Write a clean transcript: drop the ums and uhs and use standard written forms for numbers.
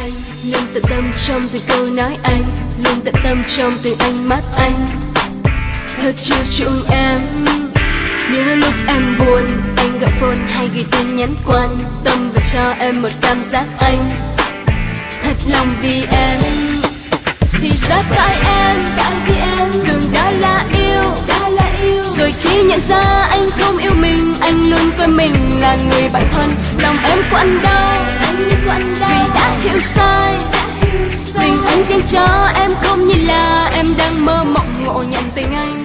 anh, luôn tận tâm trong từng câu nói anh, luôn tận tâm trong từng ánh mắt anh. Thật chiều chuộng em, nhớ lúc em buồn, anh gọi phone hay gửi tin nhắn quan tâm và cho em một cảm giác anh. Thật lòng vì em, thì rất tại em, tưởng đã là yêu. Rồi khi nhận ra anh không yêu mình, anh luôn coi mình là người bạn thân. Lòng em của anh đâu, vì đã hiểu sai. Tình anh dành cho em không như là em đang mơ mộng ngộ nhận tình anh.